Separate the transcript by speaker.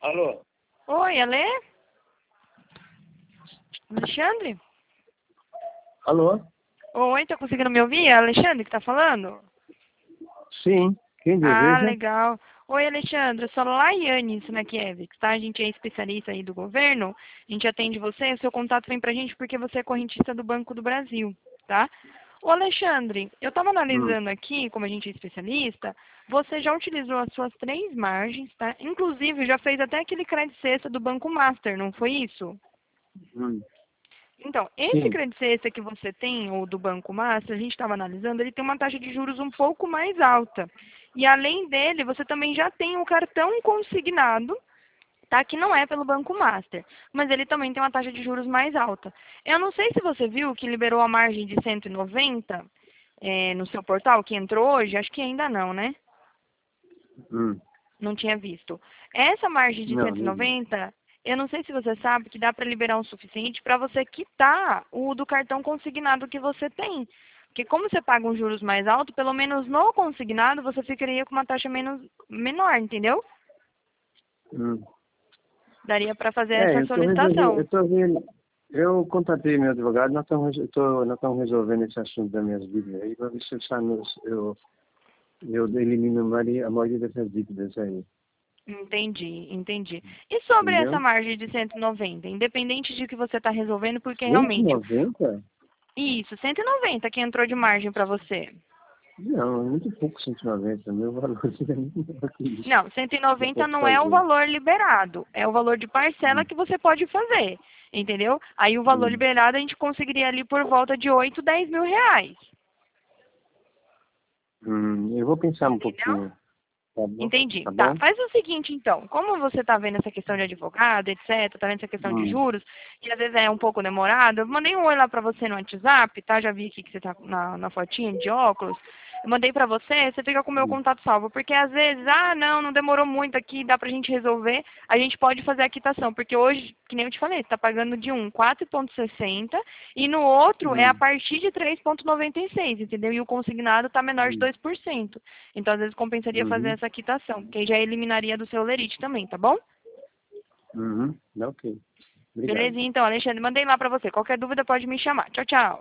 Speaker 1: Alô?
Speaker 2: Oi, Alê? Alexandre?
Speaker 1: Alô?
Speaker 2: Oi, tá conseguindo me ouvir? É Alexandre que tá falando?
Speaker 1: Sim. Quem
Speaker 2: Ah,
Speaker 1: deseja?
Speaker 2: legal. Oi, Alexandre, eu sou a Laiane Sinakiewicz, tá? A gente é especialista aí do governo, a gente atende você, o seu contato vem pra gente porque você é correntista do Banco do Brasil, tá? Ô, Alexandre, eu estava
Speaker 1: Hum.
Speaker 2: analisando aqui, como a gente é especialista, você já utilizou as suas 3 margens, tá? Inclusive, já fez até aquele crédito sexta do Banco Master, não foi isso?
Speaker 1: Hum.
Speaker 2: Então, esse
Speaker 1: Sim.
Speaker 2: crédito sexta que você tem, ou do Banco Master, a gente estava analisando, ele tem uma taxa de juros um pouco mais alta. E além dele, você também já tem um cartão consignado, tá? Que não é pelo Banco Master, mas ele também tem uma taxa de juros mais alta. Eu não sei se você viu que liberou a margem de 190 no seu portal, que entrou hoje, acho que ainda não, né?
Speaker 1: Hum.
Speaker 2: Não tinha visto. Essa margem de
Speaker 1: Não,
Speaker 2: cento e
Speaker 1: não.
Speaker 2: noventa, eu não sei se você sabe que dá para liberar o suficiente para você quitar o do cartão consignado que você tem. Porque como você paga um juros mais alto, pelo menos no consignado você ficaria com uma taxa menor, entendeu?
Speaker 1: Hum.
Speaker 2: Daria para fazer
Speaker 1: É,
Speaker 2: essa solicitação.
Speaker 1: eu contatei meu advogado, nós estamos resolvendo esse assunto das minhas dívidas aí, para ver se eu elimino a maioria dessas dívidas aí.
Speaker 2: Entendi, entendi. E sobre essa
Speaker 1: Entendeu?
Speaker 2: margem de 190, independente de que você está resolvendo, porque realmente,
Speaker 1: 190?
Speaker 2: isso, 190 que entrou de margem para você.
Speaker 1: Não, é muito pouco 190. Meu valor é muito maior que isso.
Speaker 2: Não, cento e
Speaker 1: Eu
Speaker 2: noventa
Speaker 1: posso
Speaker 2: não é o
Speaker 1: fazer.
Speaker 2: valor liberado, é o valor de parcela
Speaker 1: Hum.
Speaker 2: que você pode fazer, entendeu? Aí o valor
Speaker 1: Hum.
Speaker 2: liberado a gente conseguiria ali por volta de 8, 10 mil reais,
Speaker 1: Eu vou pensar um
Speaker 2: entendeu?
Speaker 1: pouquinho. Tá bom?
Speaker 2: Entendi.
Speaker 1: Tá
Speaker 2: Tá,
Speaker 1: bom?
Speaker 2: faz o seguinte então, como você está vendo essa questão de advogado, etc, tá vendo essa questão de
Speaker 1: Hum.
Speaker 2: juros, e às vezes é um pouco demorado, eu mandei um oi lá para você no WhatsApp, tá? Já vi aqui que você tá na fotinha de óculos. Eu mandei para você, você fica com o meu
Speaker 1: Hum.
Speaker 2: contato salvo, porque às vezes, não demorou muito aqui, dá pra gente resolver, a gente pode fazer a quitação, porque hoje, que nem eu te falei, você tá pagando de um 4,60 e no outro é a
Speaker 1: Hum.
Speaker 2: partir de 3,96, entendeu? E o consignado tá menor de
Speaker 1: Hum.
Speaker 2: 2%. Então, às vezes, compensaria fazer
Speaker 1: Uhum.
Speaker 2: essa quitação, que aí já eliminaria do seu lerite também, tá bom?
Speaker 1: Uhum. Ok. Obrigado.
Speaker 2: Belezinha, então, Alexandre, mandei lá pra você. Qualquer dúvida pode me chamar. Tchau, tchau.